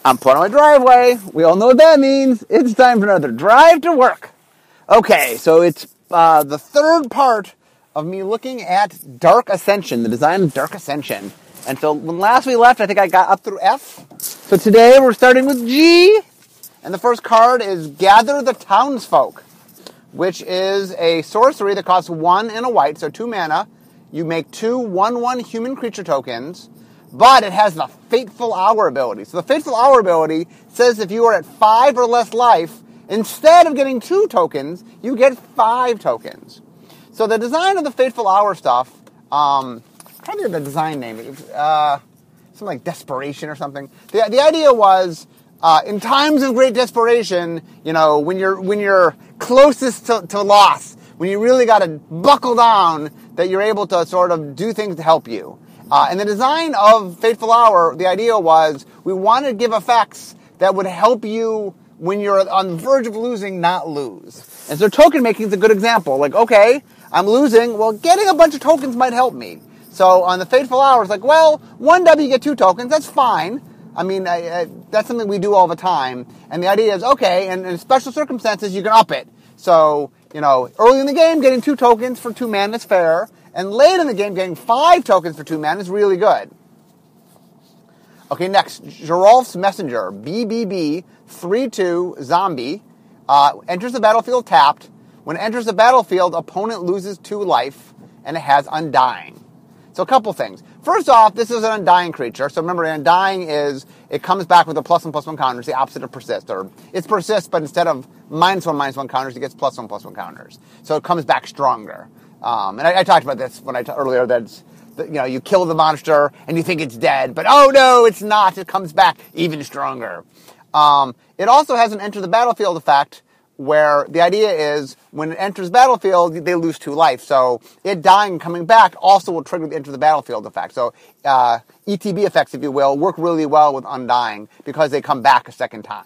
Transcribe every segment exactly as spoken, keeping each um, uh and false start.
I'm put on my driveway. We all know what that means. It's time for another drive to work. Okay, so it's uh, the third part of me looking at Dark Ascension, the design of Dark Ascension. And so when last we left, I think I got up through F. So today we're starting with G. And the first card is Gather the Townsfolk, which is a sorcery that costs one and a white, so two mana. You make two one one human creature tokens, but it has the Fateful Hour ability. So the Fateful Hour ability says if you are at five or less life, instead of getting two tokens, you get five tokens. So the design of the Fateful Hour stuff, um, I'm trying to get the design name, uh, something like Desperation or something. The, the idea was, uh, in times of great desperation, you know, when you're when you're closest to, to loss, when you really got to buckle down, that you're able to sort of do things to help you. Uh, and the design of Fateful Hour, the idea was we wanted to give effects that would help you when you're on the verge of losing, not lose. And so token making is a good example. Like, okay, I'm losing. Well, getting a bunch of tokens might help me. So on the Fateful Hour, it's like, well, one W, you get two tokens. That's fine. I mean, I, I, that's something we do all the time. And the idea is, okay, and in special circumstances, you can up it. So, you know, early in the game, getting two tokens for two mana is fair. And late in the game, getting five tokens for two mana is really good. Okay, next, Geralf's Messenger, B B B, three two, zombie, uh, enters the battlefield tapped. When it enters the battlefield, opponent loses two life, and it has Undying. So a couple things. First off, this is an Undying creature. So remember, Undying is, it comes back with a plus one, plus one counters, the opposite of Persist. Or it's Persist, but instead of minus one, minus one counters, it gets plus one, plus one counters. So it comes back stronger. Um, and I, I talked about this when I t- earlier, that it's, that, you know, you kill the monster and you think it's dead, but oh no, it's not. It comes back even stronger. Um, it also has an enter the battlefield effect, where the idea is when it enters the battlefield, they lose two life. So it dying and coming back also will trigger the enter the battlefield effect. So uh, E T B effects, if you will, work really well with Undying because they come back a second time.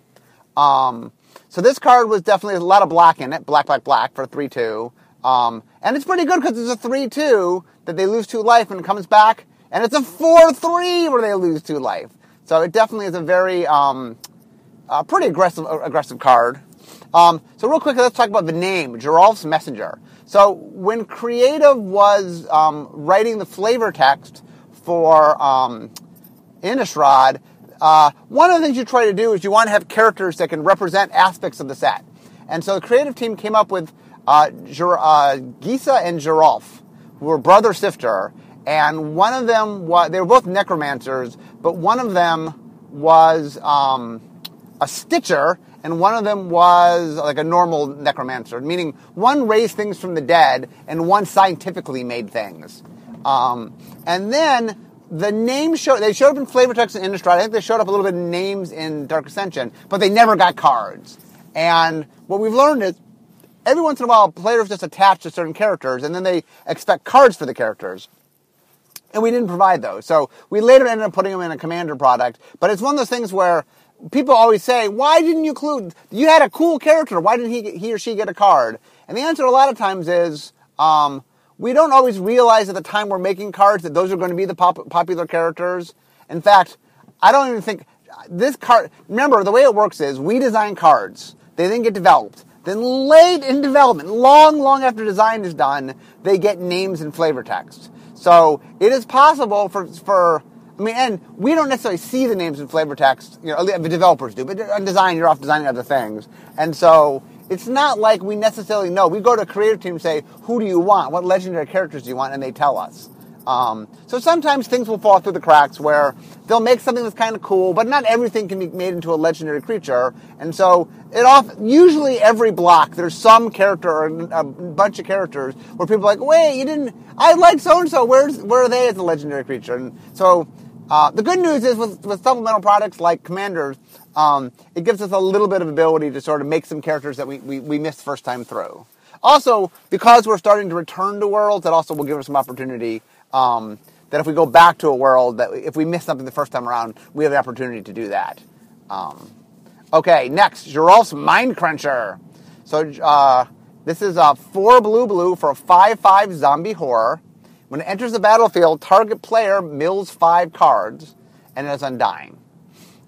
Um, so this card was definitely a lot of black in it, black, black, black for three two. Um, and it's pretty good because it's a three two that they lose two life and it comes back, and it's a four three where they lose two life. So it definitely is a very, um, uh, pretty aggressive, uh, aggressive card. Um, so real quick, let's talk about the name, Geralf's Messenger. So when Creative was, um, writing the flavor text for, um, Innistrad, uh, one of the things you try to do is you want to have characters that can represent aspects of the set. And so the creative team came up with Uh, Ger- uh, Gisa and Geralf, who were brother-sister, and one of them was, they were both necromancers, but one of them was um, a stitcher, and one of them was like a normal necromancer, meaning one raised things from the dead, and one scientifically made things. Um, and then the name showed, they showed up in flavor text in Innistrad. I think they showed up a little bit in names in Dark Ascension, but they never got cards. And what we've learned is, every once in a while, players just attach to certain characters, and then they expect cards for the characters. And we didn't provide those. So we later ended up putting them in a Commander product. But it's one of those things where people always say, why didn't you include, you had a cool character, why didn't he, he or she get a card? And the answer a lot of times is, um, we don't always realize at the time we're making cards that those are going to be the pop- popular characters. In fact, I don't even think, this card, remember, the way it works is, we design cards. They then get developed. Then late in development, long, long after design is done, they get names and flavor text. So it is possible for, for I mean, and we don't necessarily see the names and flavor text, you know, the developers do, but on design, you're off designing other things. And so it's not like we necessarily know. We go to a creative team and say, who do you want? What legendary characters do you want? And they tell us. Um, so sometimes things will fall through the cracks where they'll make something that's kind of cool, but not everything can be made into a legendary creature. And so it off, usually every block, there's some character or a bunch of characters where people are like, wait, you didn't, I like so-and-so, where's, where are they as a legendary creature? And so, uh, the good news is with, with supplemental products like Commanders, um, it gives us a little bit of ability to sort of make some characters that we, we, we missed first time through. Also, because we're starting to return to worlds, that also will give us some opportunity, um, that if we go back to a world, that if we miss something the first time around, we have the opportunity to do that. Um, okay, next, Geralf's Mind Cruncher. So, uh, this is a four blue blue for a five five zombie horror. When it enters the battlefield, target player mills five cards, and it is Undying.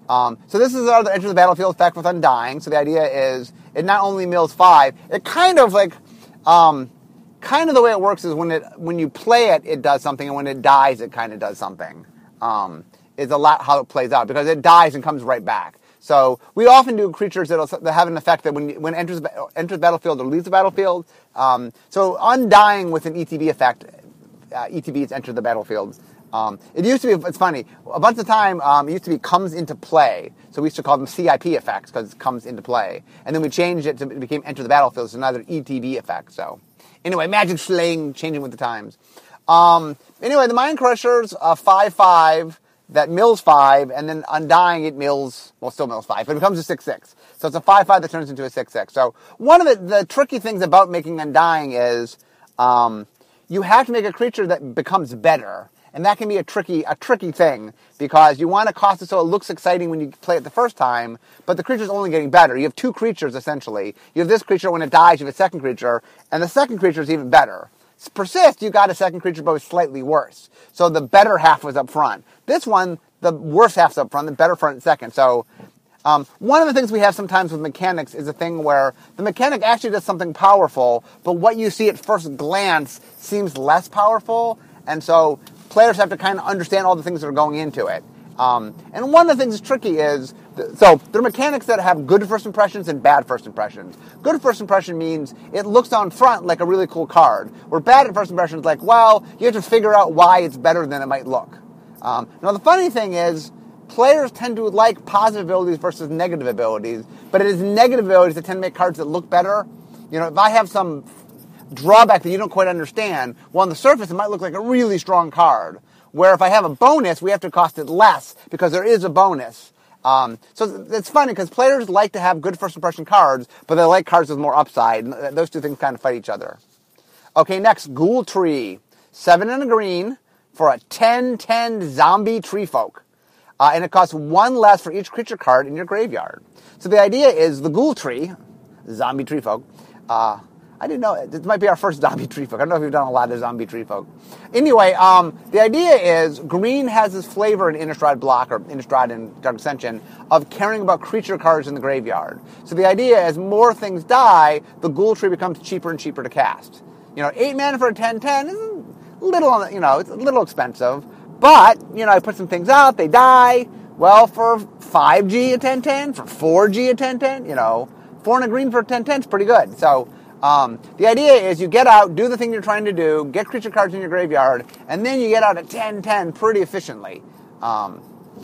Um, so this is our enter the battlefield effect with Undying. So the idea is it not only mills five, it kind of like, um, kind of the way it works is when it when you play it, it does something, and when it dies, it kind of does something. Um, it's a lot how it plays out because it dies and comes right back. So we often do creatures that'll, that have an effect that when when it enters enters the battlefield or leaves the battlefield. Um, so Undying with an E T B effect, uh, E T Bs enter the battlefield. Um, it used to be, it's funny, a bunch of the time, um, it used to be comes into play. So we used to call them C I P effects because it comes into play. And then we changed it to, it became enter the battlefield, so now they're E T B effect. So anyway, magic slaying, changing with the times. Um, anyway, the Mind Crushers, uh, five five, that mills five, and then Undying it mills, well, still mills five, but it becomes a six six. So it's a five five that turns into a six six. So one of the, the tricky things about making Undying is um, you have to make a creature that becomes better. And that can be a tricky a tricky thing because you want to cost it so it looks exciting when you play it the first time, but the creature's only getting better. You have two creatures, essentially. You have this creature, when it dies, you have a second creature, and the second creature is even better. Persist, you got a second creature, but it's slightly worse. So the better half was up front. This one, the worse half's up front, the better front second. So um, one of the things we have sometimes with mechanics is a thing where the mechanic actually does something powerful, but what you see at first glance seems less powerful, and so players have to kind of understand all the things that are going into it. Um, and one of the things that's tricky is, so there are mechanics that have good first impressions and bad first impressions. Good first impression means it looks on front like a really cool card, where bad first impression is like, well, you have to figure out why it's better than it might look. Um, now the funny thing is, players tend to like positive abilities versus negative abilities, but it is negative abilities that tend to make cards that look better. You know, if I have some drawback that you don't quite understand, well, on the surface it might look like a really strong card, where if I have a bonus, we have to cost it less because there is a bonus. Um, so it's funny because players like to have good first impression cards, but they like cards with more upside. And those two things kind of fight each other. Okay, next, Ghoul Tree. Seven and a green for a ten ten zombie tree folk. Uh, and it costs one less for each creature card in your graveyard. So the idea is the Ghoul Tree, zombie tree folk, uh, I didn't know, this might be our first zombie tree folk. I don't know if we've done a lot of zombie tree folk. Anyway, um, the idea is green has this flavor in Innistrad Block, or Innistrad and Dark Ascension, of caring about creature cards in the graveyard. So the idea, as more things die, the Ghoul Tree becomes cheaper and cheaper to cast. You know, eight mana for a ten ten is a little, you know, it's a little expensive. But, you know, I put some things out, they die. Well, for five G a ten ten, for four G a ten ten, you know, four and a green for a ten ten is pretty good. So, Um, the idea is you get out, do the thing you're trying to do, get creature cards in your graveyard, and then you get out at ten ten pretty efficiently. Um,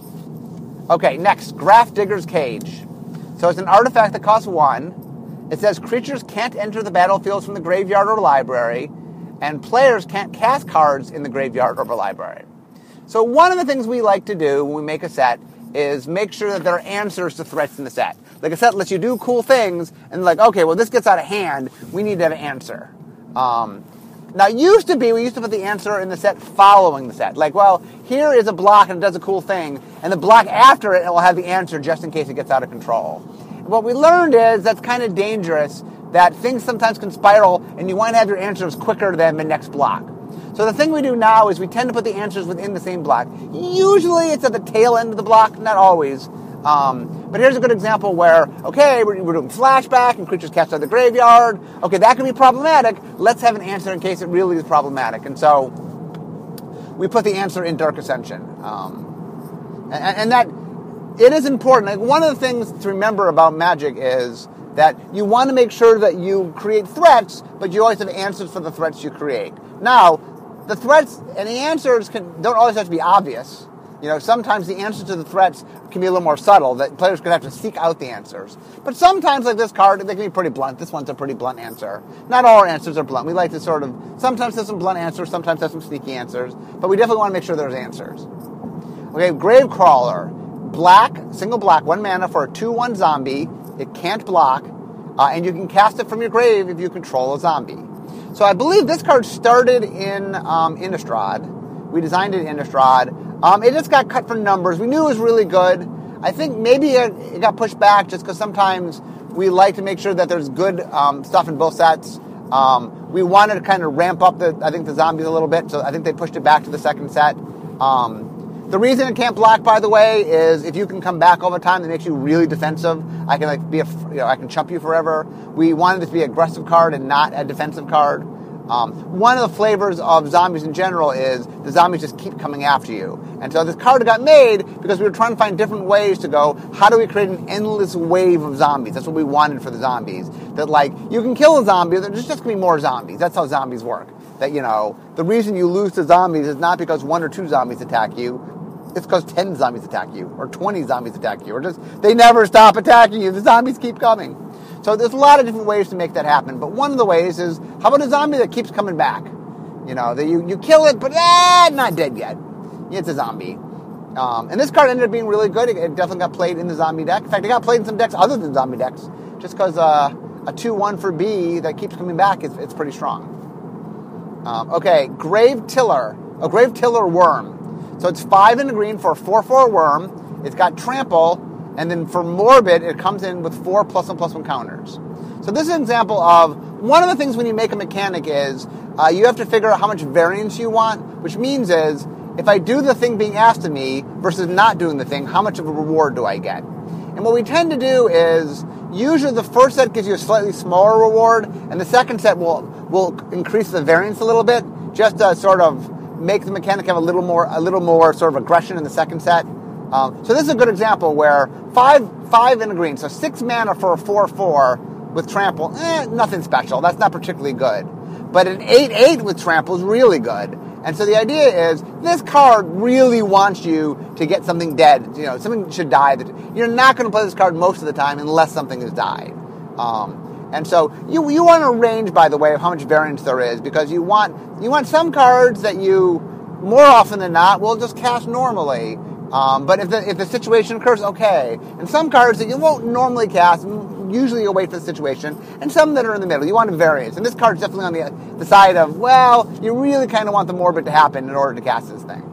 okay, next, Graph Digger's Cage. So it's an artifact that costs one. It says creatures can't enter the battlefield from the graveyard or library, and players can't cast cards in the graveyard or the library. So one of the things we like to do when we make a set is make sure that there are answers to threats in the set. Like a set lets you do cool things, and like, okay, well, this gets out of hand, we need to have an answer. Um, now, it used to be, we used to put the answer in the set following the set. Like, well, here is a block, and it does a cool thing, and the block after it, it will have the answer just in case it gets out of control. What we learned is that's kind of dangerous, that things sometimes can spiral, and you want to have your answers quicker than the next block. So the thing we do now is we tend to put the answers within the same block. Usually it's at the tail end of the block, not always. Um, but here's a good example where, okay, we're, we're doing flashback and creatures cast out of the graveyard. Okay, that can be problematic. Let's have an answer in case it really is problematic. And so we put the answer in Dark Ascension. Um, and, and that, it is important. Like, one of the things to remember about Magic is that you want to make sure that you create threats, but you always have answers for the threats you create. Now, the threats and the answers can, don't always have to be obvious. You know, sometimes the answers to the threats can be a little more subtle, that players could have to seek out the answers. But sometimes, like this card, they can be pretty blunt. This one's a pretty blunt answer. Not all our answers are blunt. We like to sort of, sometimes have some blunt answers, sometimes have some sneaky answers, but we definitely want to make sure there's answers. Okay, Gravecrawler. Black, single black, one mana for a two one zombie. It can't block, uh, and you can cast it from your grave if you control a zombie. So I believe this card started in um, Innistrad. We designed it in Innistrad. Um, it just got cut for numbers. We knew it was really good. I think maybe it, it got pushed back just because sometimes we like to make sure that there's good um, stuff in both sets. Um, we wanted to kind of ramp up the, I think, the zombies a little bit, so I think they pushed it back to the second set. Um, The reason it can't block, by the way, is if you can come back all the time, that makes you really defensive. I can like be a, you know, I can chump you forever. We wanted it to be an aggressive card and not a defensive card. Um, one of the flavors of zombies in general is the zombies just keep coming after you. And so this card got made because we were trying to find different ways to go, how do we create an endless wave of zombies? That's what we wanted for the zombies. That, like, you can kill a zombie, there's just going to be more zombies. That's how zombies work. That, you know, the reason you lose to zombies is not because one or two zombies attack you. It's because ten zombies attack you, or twenty zombies attack you, or just, they never stop attacking you. The zombies keep coming. So there's a lot of different ways to make that happen. But one of the ways is, how about a zombie that keeps coming back? You know, that you, you kill it, but ah, not dead yet. It's a zombie. Um, and this card ended up being really good. It, it definitely got played in the zombie deck. In fact, it got played in some decks other than zombie decks, just because uh, a two one for B that keeps coming back, is it's pretty strong. Um, okay, Grave Tiller. A Grave Tiller Worm. So it's five in the green for a four four worm. It's got trample. And then for Morbid, it comes in with four plus one plus one counters. So this is an example of, one of the things when you make a mechanic is, uh, you have to figure out how much variance you want, which means is, if I do the thing being asked of me versus not doing the thing, how much of a reward do I get? And what we tend to do is, usually the first set gives you a slightly smaller reward, and the second set will, will increase the variance a little bit, just to sort of make the mechanic have a little more, a little more sort of aggression in the second set. Um, so this is a good example where five five in a green, so six mana for a four four with trample, eh, nothing special. That's not particularly good. But an eight eight with trample is really good. And so the idea is, this card really wants you to get something dead. You know, something should die. That you're not going to play this card most of the time unless something has died. Um, and so you you want a range, by the way, of how much variance there is, because you want you want some cards that you, more often than not, will just cast normally. Um, but if the if the situation occurs, okay. And some cards that you won't normally cast, usually you'll wait for the situation. And some that are in the middle, you want a variance. And this card's definitely on the, the side of, well, you really kind of want the Morbid to happen in order to cast this thing.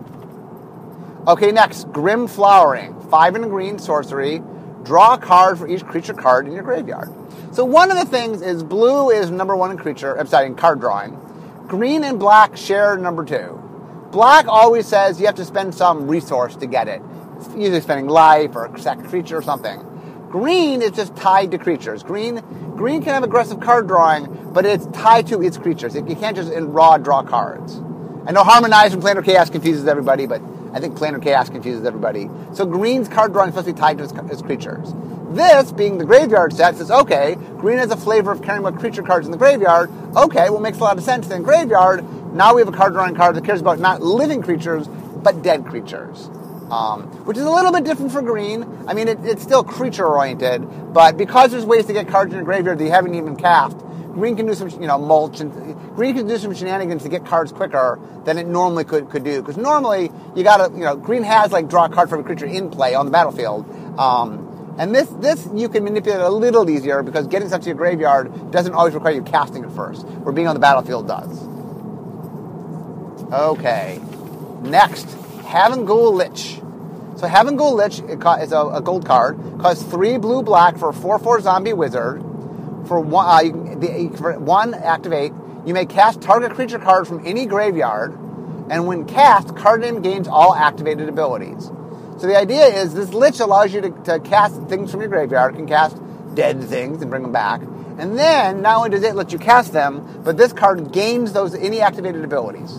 Okay, next, Grim Flowering. Five in a green, sorcery. Draw a card for each creature card in your graveyard. So one of the things is, blue is number one in creature, I'm sorry, in card drawing. Green and black share number two. Black always says you have to spend some resource to get it. It's usually spending life or a sack creature or something. Green is just tied to creatures. Green green can have aggressive card drawing, but it's tied to its creatures. You can't just in raw draw cards. I know Harmonize from Planar Chaos confuses everybody, but I think Planar Chaos confuses everybody. So green's card drawing is supposed to be tied to its, its creatures. This, being the graveyard set, says, okay, green has a flavor of caring about creature cards in the graveyard. Okay, well, makes a lot of sense. Then graveyard, now we have a card drawing card that cares about not living creatures, but dead creatures. Um, which is a little bit different for green. I mean, it, it's still creature-oriented, but because there's ways to get cards in your graveyard that you haven't even cast, green can do some, you know, mulch, and green can do some shenanigans to get cards quicker than it normally could, could do. Because normally, you gotta, you know, green has, like, draw a card from a creature in play on the battlefield. Um, and this, this you can manipulate a little easier because getting stuff to your graveyard doesn't always require you casting it first, where being on the battlefield does. Okay. Next, Havengul Lich. So Havengul Lich is a, a gold card. Costs three blue black for a four four zombie wizard. For one, uh, you can, the, for one activate, you may cast target creature card from any graveyard, and when cast, card name gains all activated abilities. So the idea is this Lich allows you to, to cast things from your graveyard. It can cast dead things and bring them back. And then, not only does it let you cast them, but this card gains those any activated abilities.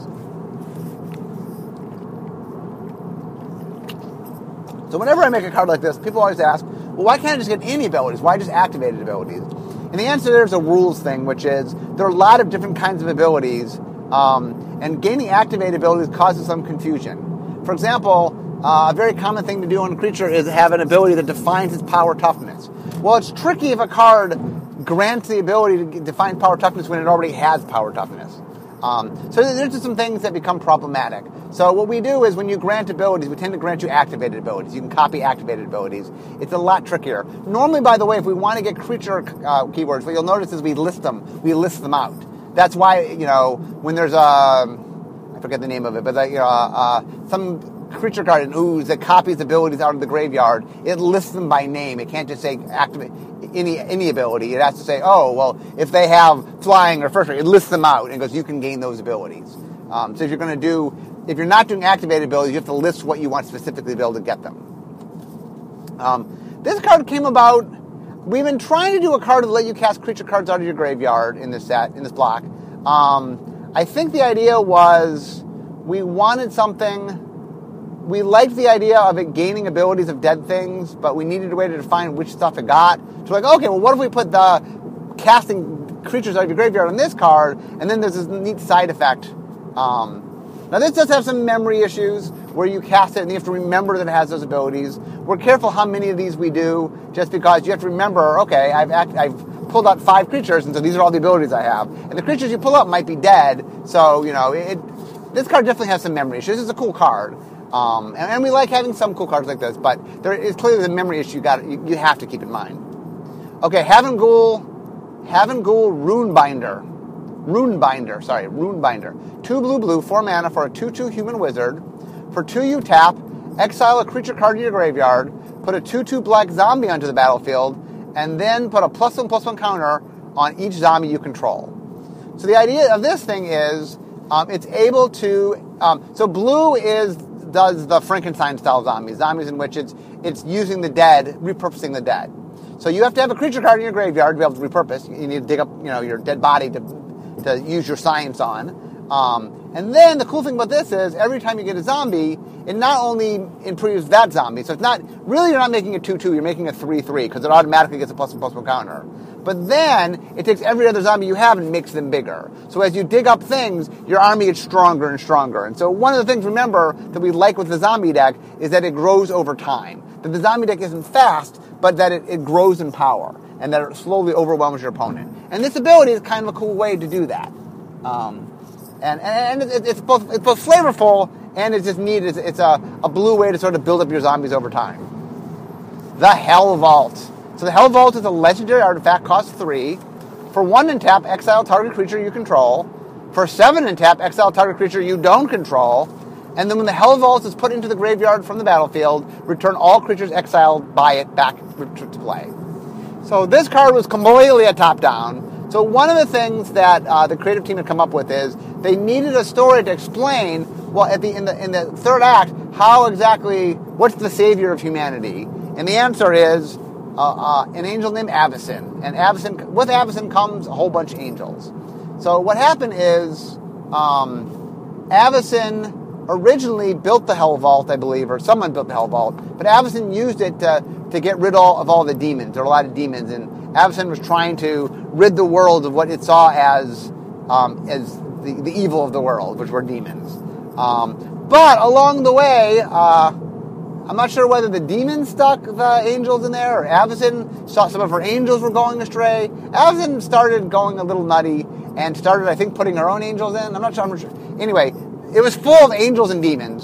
So whenever I make a card like this, people always ask, well, why can't I just get any abilities? Why just activated abilities? And the answer there is a rules thing, which is there are a lot of different kinds of abilities, um, and gaining activated abilities causes some confusion. For example, uh, a very common thing to do on a creature is have an ability that defines its power toughness. Well, it's tricky if a card grants the ability to define power toughness when it already has power toughness. Um, so there's just some things that become problematic. So what we do is when you grant abilities, we tend to grant you activated abilities. You can copy activated abilities. It's a lot trickier. Normally, by the way, if we want to get creature uh, keywords, what you'll notice is we list them. We list them out. That's why, you know, when there's a, I forget the name of it, but, you know, uh, some creature card in Ooze that copies abilities out of the graveyard, it lists them by name. It can't just say activate any any ability. It has to say, oh, well, if they have flying or first rate, it lists them out and goes, you can gain those abilities. Um, so if you're going to do if you're not doing activated abilities, you have to list what you want specifically to be able to get them. Um, this card came about. We've been trying to do a card to let you cast creature cards out of your graveyard in this set, in this block. Um, I think the idea was we wanted something. We liked the idea of it gaining abilities of dead things, but we needed a way to define which stuff it got. So like, okay, well, what if we put the casting creatures out of your graveyard on this card, and then there's this neat side effect. Um, now this does have some memory issues where you cast it and you have to remember that it has those abilities. We're careful how many of these we do, just because you have to remember, okay, I've act, I've pulled out five creatures, and so these are all the abilities I have. And the creatures you pull out might be dead, so, you know, it, this card definitely has some memory issues. This is a cool card. Um, and, and we like having some cool cards like this, but there is clearly the memory issue you got you, you have to keep in mind. Okay, Havengul, Havengul Runebinder. Runebinder, sorry, Runebinder. Two blue blue, four mana for a two two human wizard. For two you tap, exile a creature card to your graveyard, put a two two black zombie onto the battlefield, and then put a plus one plus one counter on each zombie you control. So the idea of this thing is um, it's able to, um, so blue is does the Frankenstein-style zombies, zombies in which it's it's using the dead, repurposing the dead. So you have to have a creature card in your graveyard to be able to repurpose. You need to dig up, you know, your dead body to to use your science on. Um, and then the cool thing about this is every time you get a zombie, it not only improves that zombie, so it's not, really you're not making a two two, you're making a three three, because it automatically gets a plus one plus one counter. But then it takes every other zombie you have and makes them bigger. So as you dig up things, your army gets stronger and stronger. And so one of the things, remember, that we like with the zombie deck is that it grows over time. That the zombie deck isn't fast, but that it, it grows in power, and that it slowly overwhelms your opponent. And this ability is kind of a cool way to do that. Um, and and it, it's both it's both flavorful, and it's just neat. It's, it's a, a blue way to sort of build up your zombies over time. The Hell Vault. So the Hell Vault is a legendary artifact, costs three. For one and tap, exile target creature you control. For seven and tap, exile target creature you don't control. And then when the Hell Vault is put into the graveyard from the battlefield, return all creatures exiled by it back to play. So this card was completely a top-down. So one of the things that uh, the creative team had come up with is they needed a story to explain, well, at the in the in the third act, how exactly, what's the savior of humanity? And the answer is uh, uh, an angel named Avacyn. And Avacyn, with Avacyn comes a whole bunch of angels. So what happened is um, Avacyn originally built the Hell Vault, I believe, or someone built the Hell Vault, but Avacyn used it to, to get rid of all the demons. There were a lot of demons, and Avacyn was trying to rid the world of what it saw as um, as the, the evil of the world, which were demons. Um, but along the way, uh, I'm not sure whether the demons stuck the angels in there, or Avacyn saw some of her angels were going astray. Avacyn started going a little nutty and started, I think, putting her own angels in. I'm not sure. I'm not sure. Anyway, it was full of angels and demons.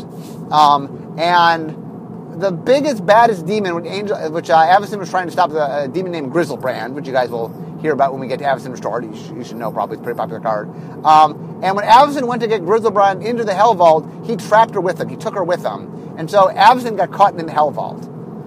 Um, and the biggest, baddest demon, which, angel, which uh, Avacyn was trying to stop, the a demon named Griselbrand, which you guys will hear about when we get to Avacyn Restored. You, sh- you should know, probably. It's a pretty popular card. Um, and when Avacyn went to get Griselbrand into the Hell Vault, he trapped her with him. He took her with him. And so Avacyn got caught in the Hell Vault.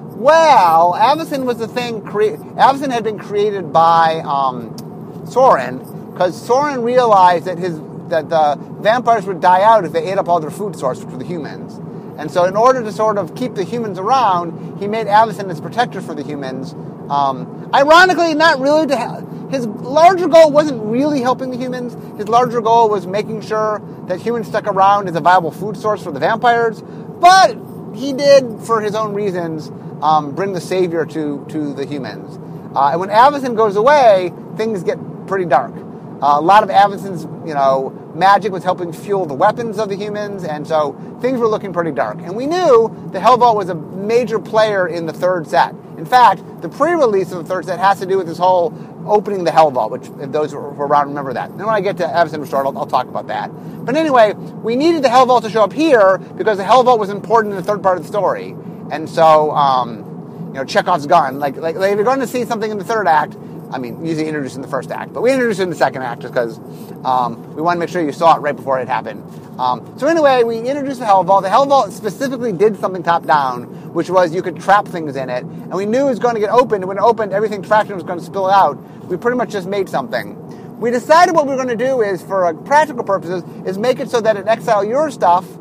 Well, Avacyn was the thing... Cre- Avacyn had been created by um, Sorin, because Sorin realized that his that the vampires would die out if they ate up all their food source, which were the humans. And so in order to sort of keep the humans around, he made Avacyn his protector for the humans. Um, ironically, not really to... Ha- his larger goal wasn't really helping the humans. His larger goal was making sure that humans stuck around as a viable food source for the vampires. But he did, for his own reasons, um, bring the savior to, to the humans. Uh, and when Avacyn goes away, things get pretty dark. Uh, a lot of Avacyn's, you know, magic was helping fuel the weapons of the humans, and so things were looking pretty dark. And we knew the Hell Vault was a major player in the third set. In fact, the pre-release of the third set has to do with this whole opening the Hell Vault, which, if those who were around, remember that. Then when I get to Avacyn Restored, I'll, I'll talk about that. But anyway, we needed the Hell Vault to show up here because the Hell Vault was important in the third part of the story. And so, um, you know, Chekhov's gun. Like, like, like, if you're going to see something in the third act, I mean, usually introduced in the first act, but we introduced it in the second act just because um, we want to make sure you saw it right before it happened. Um, so anyway, we introduced the Hell Vault. The Hell Vault specifically did something top-down, which was you could trap things in it, and we knew it was going to get opened, and when it opened, everything trapped in was going to spill out. We pretty much just made something. We decided what we were going to do is, for uh, practical purposes, is make it so that it exile your stuff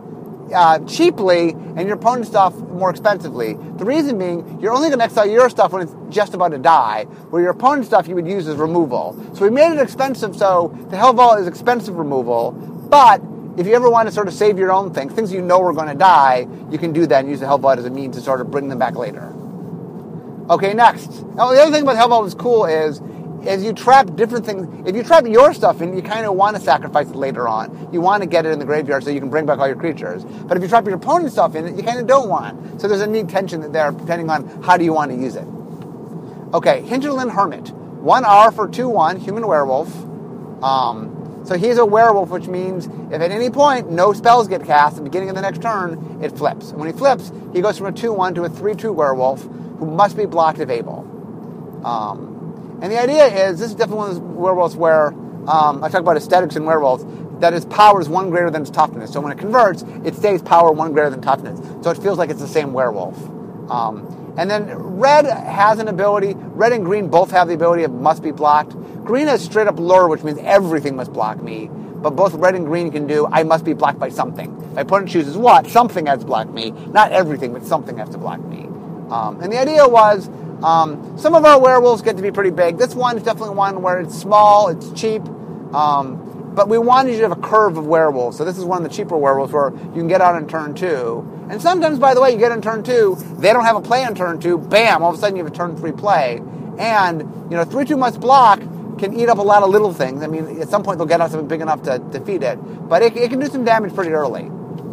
uh, cheaply and your opponent's stuff more expensively. The reason being, you're only going to exile your stuff when it's just about to die, where your opponent's stuff you would use as removal. So we made it expensive, so the Hell Vault is expensive removal, but if you ever want to sort of save your own things, things you know are going to die, you can do that and use the Hell Vault as a means to sort of bring them back later. Okay, next. Now, the other thing about the Hell Vault that's cool is, as you trap different things, if you trap your stuff in, you kind of want to sacrifice it later on. You want to get it in the graveyard so you can bring back all your creatures. But if you trap your opponent's stuff in it, you kind of don't want. So there's a neat tension there, depending on how do you want to use it. Okay, Hinterland Hermit. one R for two one, human werewolf. Um, so he's a werewolf, which means if at any point no spells get cast at the beginning of the next turn, it flips. And when he flips, he goes from a two one to a three two werewolf, who must be blocked if able. Um... And the idea is, this is definitely one of those werewolves where, um, I talk about aesthetics in werewolves, that its power is one greater than its toughness. So when it converts, it stays power one greater than toughness. So it feels like it's the same werewolf. Um, and then red has an ability, red and green both have the ability of must be blocked. Green has straight up lure, which means everything must block me. But both red and green can do, I must be blocked by something. My opponent chooses what? Something has to block me. Not everything, but something has to block me. Um, and the idea was, Um, some of our werewolves get to be pretty big. This one is definitely one where it's small, it's cheap, um, but we wanted you to have a curve of werewolves. So this is one of the cheaper werewolves where you can get out on turn two. And sometimes, by the way, you get on turn two, they don't have a play on turn two, bam, all of a sudden you have a turn three play. And, you know, three two must block can eat up a lot of little things. I mean, at some point they'll get out something big enough to defeat it. But it, it can do some damage pretty early.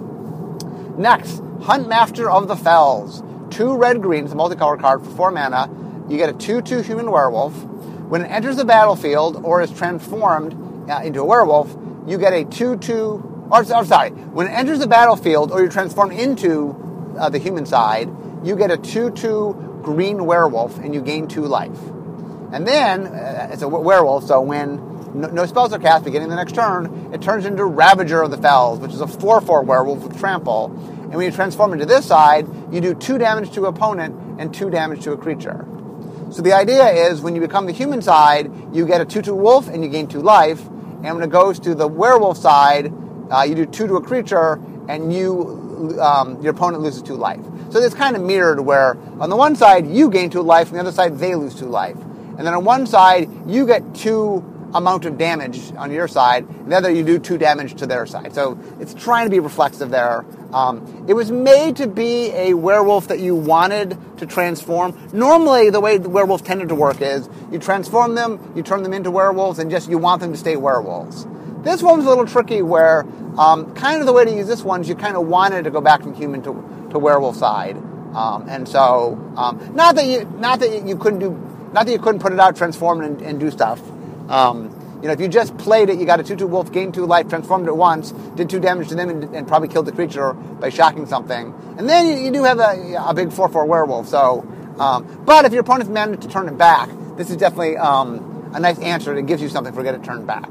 Next, Huntmaster of the Fells. Two red-green, it's a multicolor card for four mana. You get a two two human werewolf. When it enters the battlefield or is transformed uh, into a werewolf, you get a two two... Or, or sorry, when it enters the battlefield or you're transformed into uh, the human side, you get a two two green werewolf and you gain two life. And then, uh, it's a werewolf, so when no, no spells are cast beginning the next turn, it turns into Ravager of the Fells, which is a four four werewolf with trample. And when you transform into this side, you do two damage to an opponent and two damage to a creature. So the idea is when you become the human side, you get a two two wolf and you gain two life. And when it goes to the werewolf side, uh, you do two to a creature and you um, your opponent loses two life. So it's kind of mirrored where on the one side you gain two life, on the other side they lose two life. And then on one side you get two amount of damage on your side, and the other you do two damage to their side. So it's trying to be reflexive there. Um, it was made to be a werewolf that you wanted to transform. Normally, the way the werewolves tended to work is you transform them, you turn them into werewolves, and just you want them to stay werewolves. This one was a little tricky where um, kind of the way to use this one is you kind of wanted to go back from human to, to werewolf side. Um, and so, um, not that you not that you couldn't do, not that you couldn't put it out, transform and, and do stuff. Um, you know, if you just played it, you got a two two wolf, gained two life, transformed it once, did two damage to them, and, and probably killed the creature by shocking something. And then you, you do have a, a big four four werewolf. So, um, but if your opponent's managed to turn it back, this is definitely um, a nice answer that gives you something for get it turned back.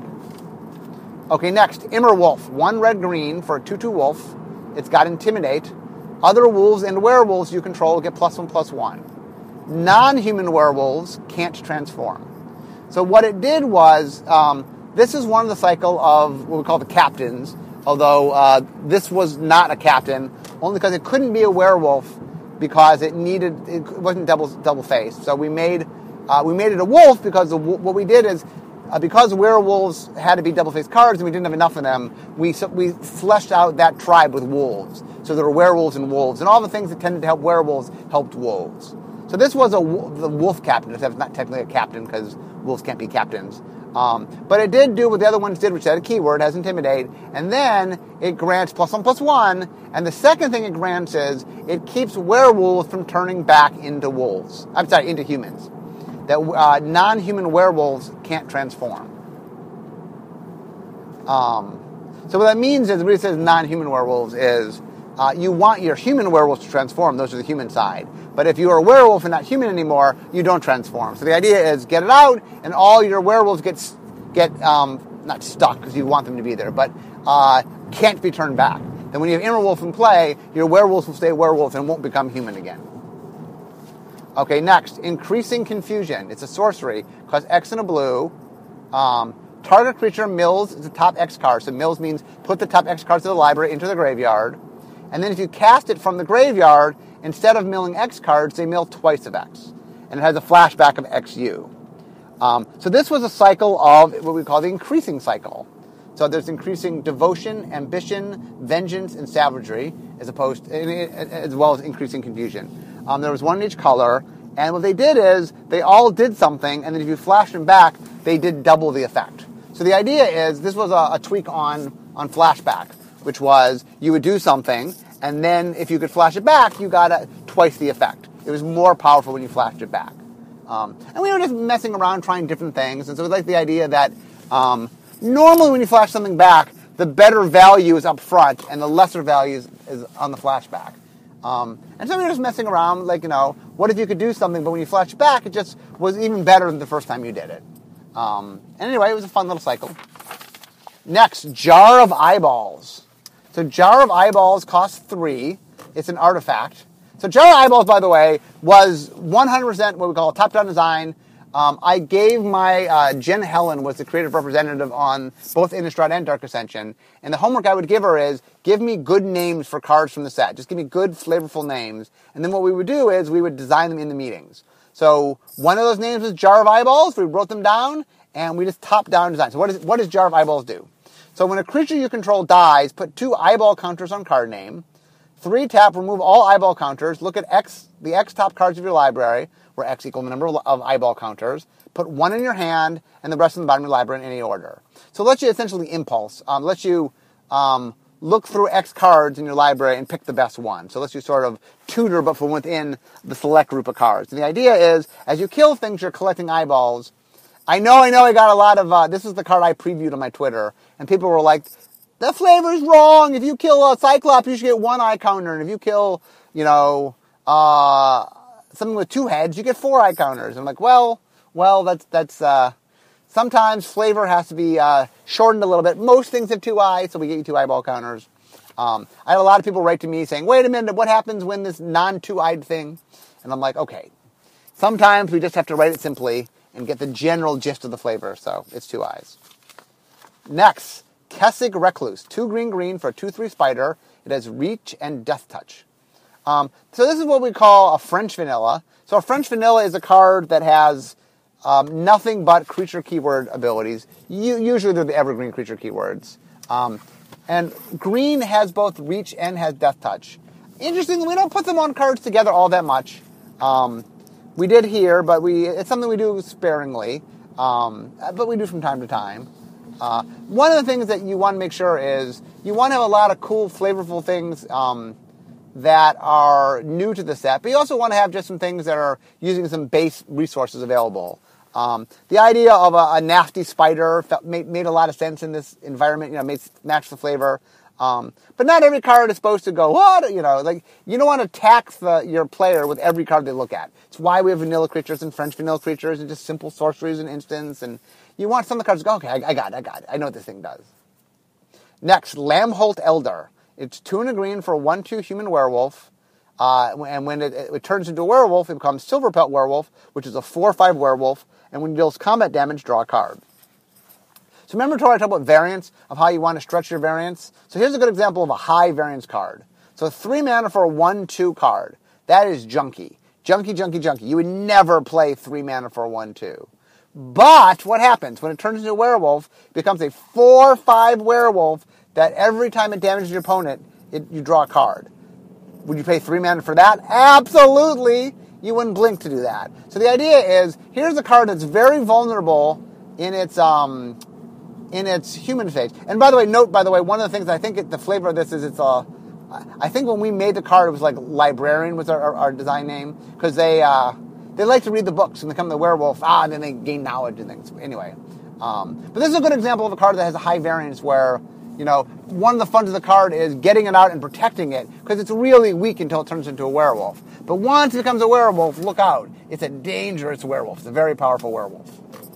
Okay, next, Immerwolf. One red-green for a two two wolf. It's got Intimidate. Other wolves and werewolves you control get plus one, plus one. Non-human werewolves can't transform. So what it did was, um, this is one of the cycle of what we call the captains, although uh, this was not a captain, only because it couldn't be a werewolf because it needed, it wasn't double double faced. So we made uh, we made it a wolf because the, what we did is, uh, because werewolves had to be double faced cards and we didn't have enough of them, we so we fleshed out that tribe with wolves. So there were werewolves and wolves, and all the things that tended to help werewolves helped wolves. So this was a the wolf captain. It's not technically a captain because wolves can't be captains. Um, but it did do what the other ones did, which had a keyword, has Intimidate, and then it grants plus one, plus one, and the second thing it grants is it keeps werewolves from turning back into wolves. I'm sorry, into humans. That uh, non-human werewolves can't transform. Um, so what that means is, the reason it says non-human werewolves is uh, you want your human werewolves to transform. Those are the human side. But if you are a werewolf and not human anymore, you don't transform. So the idea is get it out, and all your werewolves get, get um, not stuck, because you want them to be there, but uh, can't be turned back. Then when you have Immerwolf in play, your werewolves will stay werewolves and won't become human again. Okay, next, Increasing Confusion. It's a sorcery, costs X and a blue. Um, target creature mills the top X card. So mills means put the top X cards of the library into the graveyard. And then if you cast it from the graveyard, instead of milling X cards, they mill twice of X. And it has a flashback of X U. Um, so this was a cycle of what we call the increasing cycle. So there's increasing devotion, ambition, vengeance, and savagery, as opposed to, as well as increasing confusion. Um, there was one in each color, and what they did is they all did something, and then if you flash them back, they did double the effect. So the idea is this was a, a tweak on on flashback, which was you would do something, and then if you could flash it back, you got a, twice the effect. It was more powerful when you flashed it back. Um, and we were just messing around, trying different things. And so it was like the idea that um, normally when you flash something back, the better value is up front and the lesser value is, is on the flashback. Um, and so we were just messing around, like, you know, what if you could do something, but when you flash it back, it just was even better than the first time you did it. Um, and anyway, it was a fun little cycle. Next, Jar of Eyeballs. So Jar of Eyeballs costs three. It's an artifact. So Jar of Eyeballs, by the way, was one hundred percent what we call a top-down design. Um, I gave my, uh, Jen Helen was the creative representative on both Innistrad and Dark Ascension, and the homework I would give her is, give me good names for cards from the set. Just give me good, flavorful names. And then what we would do is, we would design them in the meetings. So one of those names was Jar of Eyeballs. We wrote them down, and we just top-down design. So what, is, what does Jar of Eyeballs do? So when a creature you control dies, put two eyeball counters on card name. Three tap, remove all eyeball counters. Look at X, the X top cards of your library, where X equal the number of eyeball counters. Put one in your hand, and the rest in the bottom of your library in any order. So it lets you essentially impulse. Um, lets you um, look through X cards in your library and pick the best one. So it lets you sort of tutor, but from within the select group of cards. And the idea is, as you kill things, you're collecting eyeballs. I know, I know, I got a lot of, uh, this is the card I previewed on my Twitter, and people were like, the flavor's wrong. If you kill a Cyclops, you should get one eye counter. And if you kill, you know, uh, something with two heads, you get four eye counters. I'm like, well, well, that's, that's, uh, sometimes flavor has to be, uh, shortened a little bit. Most things have two eyes, so we get you two eyeball counters. Um, I had a lot of people write to me saying, wait a minute, what happens when this non-two-eyed thing? And I'm like, okay, sometimes we just have to write it simply and get the general gist of the flavor, so it's two eyes. Next. Kessig Recluse, two green green for a two three spider. It has reach and death touch. Um, so this is what we call a French vanilla. So a French vanilla is a card that has um, nothing but creature keyword abilities. U- usually they're the evergreen creature keywords. Um, and green has both reach and has death touch. Interestingly, we don't put them on cards together all that much. Um, we did here, but we it's something we do sparingly. Um, but we do from time to time. Uh, one of the things that you want to make sure is you want to have a lot of cool, flavorful things um, that are new to the set, but you also want to have just some things that are using some base resources available. Um, the idea of a, a nasty spider felt, made, made a lot of sense in this environment, you know, made, match the flavor. Um, but not every card is supposed to go, what? You know, like, you don't want to tax the, your player with every card they look at. It's why we have vanilla creatures and French vanilla creatures and just simple sorceries and instants. And you want some of the cards to go, okay, I, I got it, I got it. I know what this thing does. Next, Lambholt Elder. It's two and a green for a one two human werewolf. Uh, and when it, it turns into a werewolf, it becomes Silverpelt Werewolf, which is a four five werewolf. And when it deals combat damage, draw a card. So remember Tori, I talked about variance, of how you want to stretch your variance? So here's a good example of a high variance card. So three mana for a one two card. That is junky. Junky, junky, junky. You would never play three mana for a one two. But what happens? When it turns into a werewolf, it becomes a four five werewolf that every time it damages your opponent, it, you draw a card. Would you pay three mana for that? Absolutely. You wouldn't blink to do that. So the idea is, here's a card that's very vulnerable in its um, in its human phase. And by the way, note, by the way, one of the things I think it, the flavor of this is it's a, I think when we made the card, it was like Librarian was our, our, our design name, because they, uh, they like to read the books and become the werewolf, ah, and then they gain knowledge and things. Anyway, um, but this is a good example of a card that has a high variance where, you know, one of the funs of the card is getting it out and protecting it, because it's really weak until it turns into a werewolf. But once it becomes a werewolf, look out. It's a dangerous werewolf. It's a very powerful werewolf.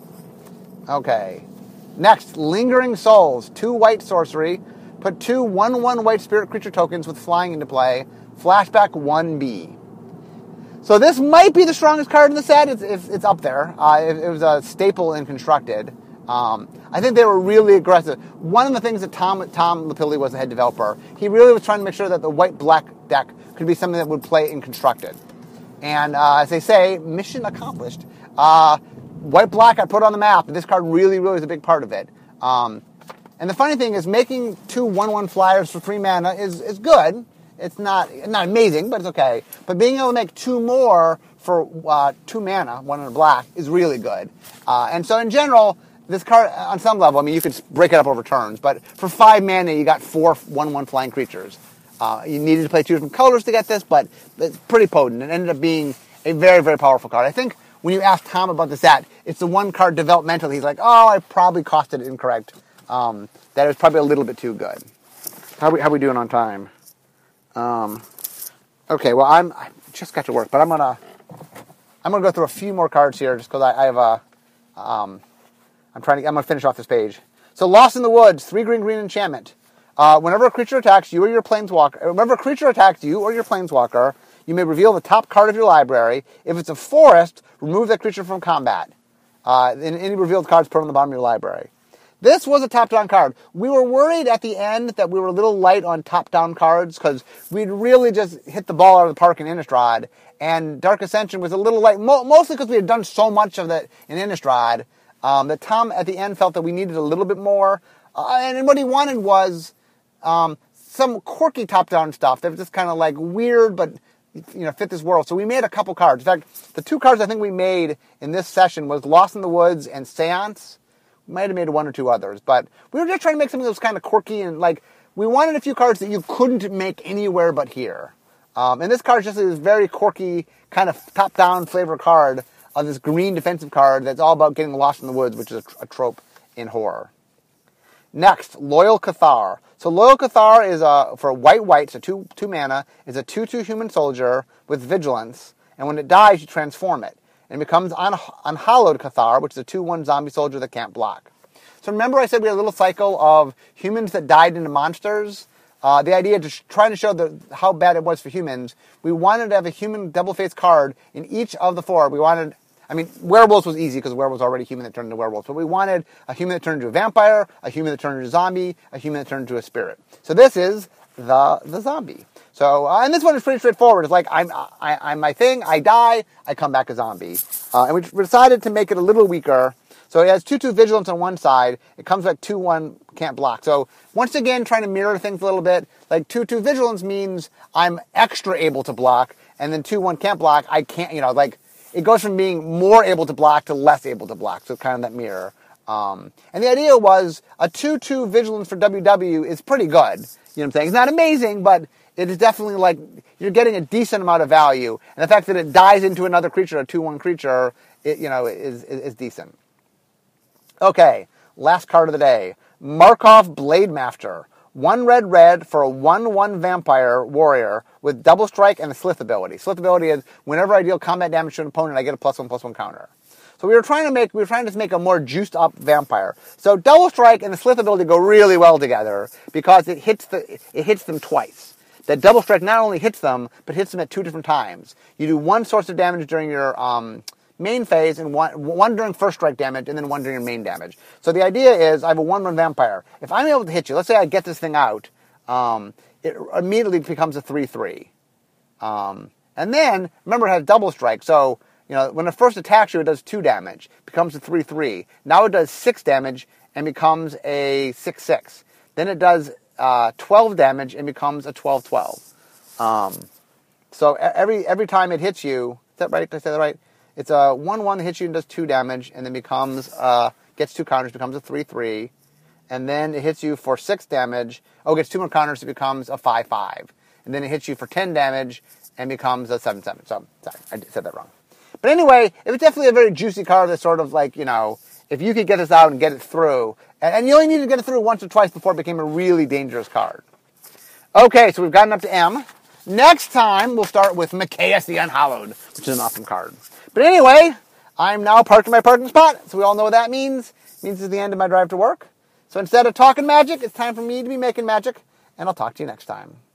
Okay. Next, Lingering Souls. Two white sorcery. Put two one one white spirit creature tokens with flying into play. Flashback one B. So this might be the strongest card in the set. It's, it's, it's up there. Uh, it, it was a staple in Constructed. Um, I think they were really aggressive. One of the things that Tom Tom Lapilli was the head developer, he really was trying to make sure that the white-black deck could be something that would play in Constructed. And uh, as they say, mission accomplished. Uh, white-black, I put on the map. This card really, really is a big part of it. Um, and the funny thing is, making two one one flyers for three mana is, is good. It's not not amazing, but it's okay. But being able to make two more for uh, two mana, one in a black, is really good. Uh, and so in general, this card, on some level, I mean, you could break it up over turns, but for five mana, you got four one one flying creatures. Uh, you needed to play two different colors to get this, but it's pretty potent. It ended up being a very, very powerful card. I think when you ask Tom about the set, it's the one card developmentally, he's like, oh, I probably costed it incorrect. Um, that it was probably a little bit too good. How are we, how are we doing on time? Um, okay, well, I'm, I just got to work, but I'm going to I'm gonna go through a few more cards here just because I, I have a... Um, I'm trying to. I'm going to finish off this page. So, Lost in the Woods, three green green enchantment. Uh, whenever a creature attacks you or your planeswalker, whenever a creature attacks you or your planeswalker, you may reveal the top card of your library. If it's a forest, remove that creature from combat. Uh, and any revealed cards put on the bottom of your library. This was a top-down card. We were worried at the end that we were a little light on top-down cards because we'd really just hit the ball out of the park in Innistrad, and Dark Ascension was a little light, mo- mostly because we had done so much of that in Innistrad. Um, that Tom, at the end, felt that we needed a little bit more. Uh, and what he wanted was um, some quirky top-down stuff that was just kind of like weird, but you know, fit this world. So we made a couple cards. In fact, the two cards I think we made in this session was Lost in the Woods and Seance. We might have made one or two others. But we were just trying to make something that was kind of quirky. And like we wanted a few cards that you couldn't make anywhere but here. Um, and this card is just this very quirky, kind of top-down flavor card of this green defensive card that's all about getting lost in the woods, which is a, a trope in horror. Next, Loyal Cathar. So Loyal Cathar is a, for white white, so two two mana, is a two two human soldier with vigilance, and when it dies, you transform it. And it becomes Un- Unhallowed Cathar, which is a two one zombie soldier that can't block. So remember I said we had a little cycle of humans that died into monsters? Uh, the idea to sh- trying to show the, how bad it was for humans, we wanted to have a human double-faced card in each of the four. We wanted, I mean, werewolves was easy because werewolves already human that turned into werewolves, but we wanted a human that turned into a vampire, a human that turned into a zombie, a human that turned into a spirit. So this is the the zombie. So, uh, and this one is pretty straightforward. It's like, I'm I, I'm my thing, I die, I come back a zombie. Uh, and we decided to make it a little weaker. So it has two two vigilance on one side. It comes back two one can't block. So once again, trying to mirror things a little bit. Like two two vigilance means I'm extra able to block, and then two one can't block. I can't, you know, like it goes from being more able to block to less able to block. So kind of that mirror. Um, and the idea was a two two vigilance for W W is pretty good. You know what I'm saying? It's not amazing, but it is definitely like you're getting a decent amount of value. And the fact that it dies into another creature, a two one creature, it, you know, is, is, is decent. Okay, last card of the day. Markov Blademaster. One red red for a one one vampire warrior with double strike and a slith ability. Slith ability is whenever I deal combat damage to an opponent, I get a plus one plus one counter. So we were trying to make we were trying to make a more juiced up vampire. So double strike and the slith ability go really well together because it hits the it hits them twice. That double strike not only hits them, but hits them at two different times. You do one source of damage during your um, main phase, and one, one during first strike damage, and then one during your main damage. So the idea is, I have a one one vampire. If I'm able to hit you, let's say I get this thing out, um, it immediately becomes a three three. Um, and then, remember it has double strike, so you know when it first attacks you, it does two damage, becomes a three three. Now it does six damage, and becomes a six six. Then it does uh, twelve damage, and becomes a twelve twelve. Um, so every every time it hits you, is that right? Did I say that right? It's a one one that hits you and does two damage, and then becomes, uh, gets two counters, becomes a three three. And then it hits you for six damage. Oh, it gets two more counters, it becomes a five five. And then it hits you for ten damage, and becomes a seven seven. So, sorry, I said that wrong. But anyway, it was definitely a very juicy card that's sort of like, you know, if you could get this out and get it through. And, and you only needed to get it through once or twice before it became a really dangerous card. Okay, so we've gotten up to M. Next time, we'll start with Mikaeus the Unhallowed, which is an awesome card. But anyway, I'm now parked in my parking spot, so we all know what that means. It means it's the end of my drive to work. So instead of talking magic, it's time for me to be making magic, and I'll talk to you next time.